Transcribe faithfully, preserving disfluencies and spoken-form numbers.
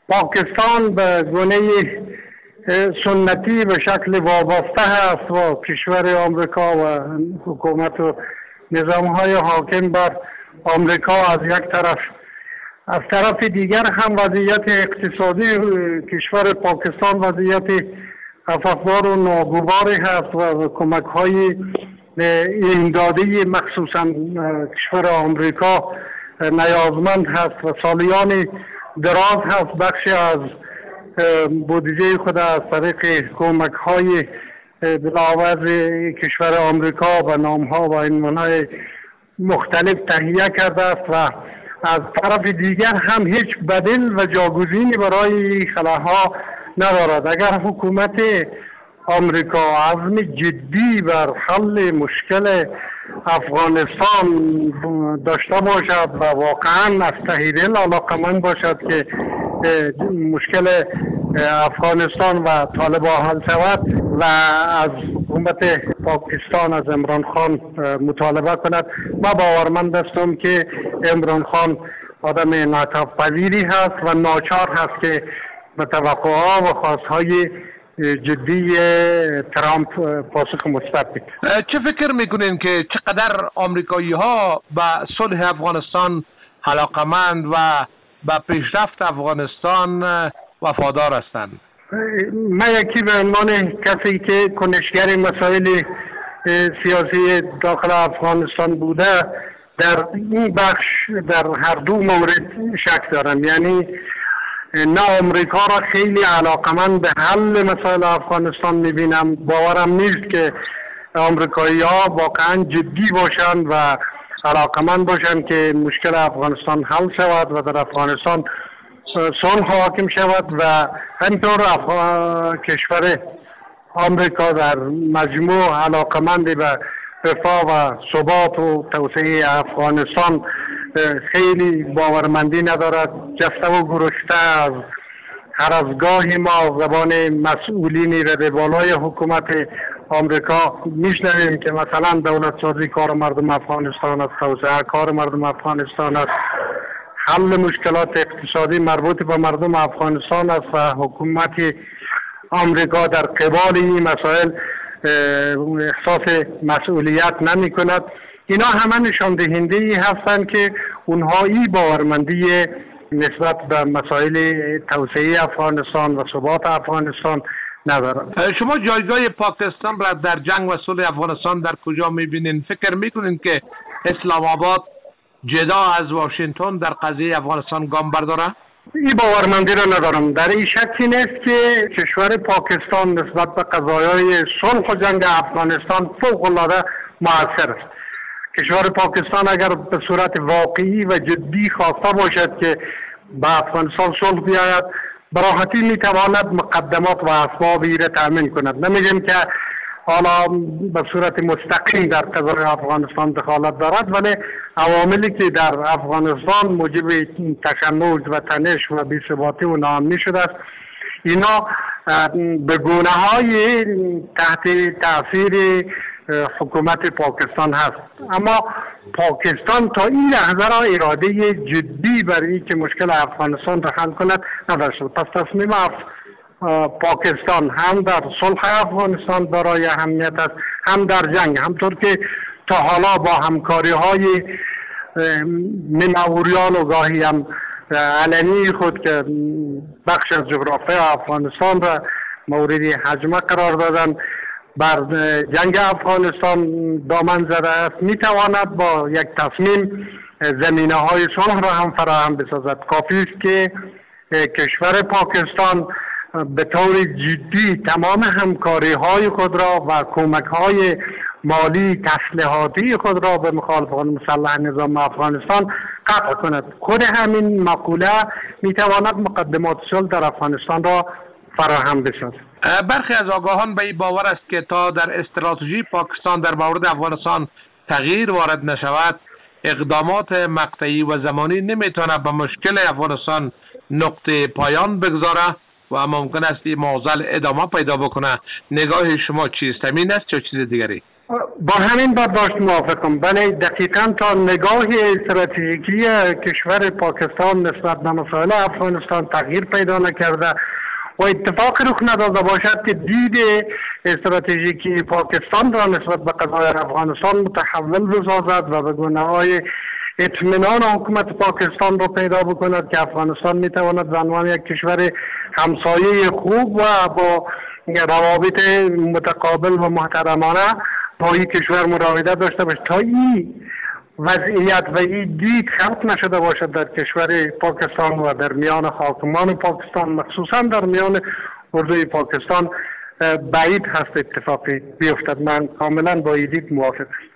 پاکستان به گونه سنتی به شکل وابسته است و کشور آمریکا و حکومت و نظام های حاکم بر آمریکا از یک طرف، از طرف دیگر هم وضعیت اقتصادی کشور پاکستان وضعیت خفافبار و ناگواری هست و کمک های امدادی مخصوصا کشور آمریکا نیازمند هست و سالیان دراز هست بخشی از بودجه خود از طریق کمک های بلاوز کشور آمریکا و نام ها و عنوان های مختلف تهیه کرده است و از طرف دیگر هم هیچ بدیل و جاگزینی برای خلاها ندارد. اگر حکومت آمریکا عزم جدی بر حل مشکل افغانستان داشته باشد و واقعا از ته دل علاقه‌مند باشد که مشکل افغانستان و طالبان حل شود و از حکومت پاکستان از عمران خان مطالبه کند، ما باورمند هستم که عمران خان آدم انعطاف پذیری هست و ناچار هست که به توقعات و خواستهای جدی ترامپ پاسخ مثبت بده. چه فکر میکنین که چقدر آمریکایی ها به صلح افغانستان علاقمند و به پیشرفت افغانستان وفادار هستند؟ من یکی به عنوان کسی که کنشگر مسائل سیاسی داخل افغانستان بوده در این بخش در هر دو مورد شک دارم. یعنی نه آمریکا را خیلی علاقمند به حل مسائل افغانستان میبینم، باورم نیست که آمریکایی ها واقعا جدی باشند و علاقمند باشند که مشکل افغانستان حل شود و در افغانستان صلح حاکم شود و همینطور کشور آمریکا در مجموع علاقمند به رفاه و ثبات و توسعه افغانستان خیلی باورمندی ندارد. جسته و گرشته از هر از گاهی ما زبان مسئولینی را به بالای حکومت آمریکا میشنویم که مثلا دولت سازی کار مردم افغانستان است، توسعه کار مردم افغانستان است، حل مشکلات اقتصادی مربوط به مردم افغانستان است و حکومت آمریکا در قبال این مسائل احساس مسئولیت نمی کند. اینا همه نشان دهنده ای هستند که اونها این باورمندی نسبت به مسائل توسعه افغانستان و ثبات افغانستان ندارند. شما جایگاه پاکستان را در جنگ و صلح افغانستان در کجا میبینین؟ فکر میکنین که اسلام آباد جدا از واشنگتن در قضیه افغانستان گام برداره؟ این باورمندی را ندارم. در این شکی نیست که کشور پاکستان نسبت به قضایای صلح و جنگ افغانستان فوق العاده مؤثر است. کشور پاکستان اگر به صورت واقعی و جدی خواسته باشد که به افغانستان صلح بیاید، براحتی میتواند مقدمات و اسبابی را تامین کند. نمیگم که حالا به صورت مستقیم در قضای افغانستان دخالت دارد، ولی عواملی که در افغانستان موجب تشنج و تنش و بی‌ثباتی و ناامنی شده است، اینا به گونه های تحت تاثیر حکومت پاکستان هست. اما پاکستان تا این لحظه را اراده جدی برای که مشکل افغانستان را حل کند نداشته. پس تصمیم پاکستان هم در صلح افغانستان دارای اهمیت است، هم در جنگ، همطور که تا حالا با همکاری های نیمه‌وریان و گاهی هم علنی خود که بخش از جغرافیای افغانستان را مورد هجمه قرار دادن بر جنگ افغانستان دامن زده است، میتواند با یک تصمیم زمینه های صلح را هم فراهم بسازد. کافی است که کشور پاکستان به طور جدی تمام همکاری های خود را و کمک های مالی تسلیحاتی خود را به مخالفان مسلح نظام افغانستان قطع کند. خود همین مقوله میتواند مقدمات صلح در افغانستان را فراهم بسازد. برخی از آگاهان به این باور است که تا در استراتژی پاکستان در مورد افغانستان تغییر وارد نشود، اقدامات مقطعی و زمانی نمیتواند به مشکل افغانستان نقطه پایان بگذاره و ممکن است این معضل ادامه پیدا بکنه. نگاه شما چیست؟ همین است یا چیز دیگری؟ با همین برداشت موافقم. بله دقیقا تا نگاه استراتژیکی کشور پاکستان نسبت به مسائل افغانستان تغییر پیدا نکرده و اتفاق رخ نداده باشد که دید استراتژیکی پاکستان را نسبت به قضای افغانستان متحول بسازد و به گونه‌های اطمینان حکومت پاکستان را پیدا بکند که افغانستان میتواند به عنوان یک کشور همسایه خوب و با روابط متقابل و محترمانه با این کشور مراودت داشته باشه. تا این وضعیت و این دید خلق نشده باشد در کشور پاکستان و در میان حاکمان پاکستان، مخصوصا در میان اردوی پاکستان، بعید هست اتفاقی بیفتد. من کاملا با این دید موافقم.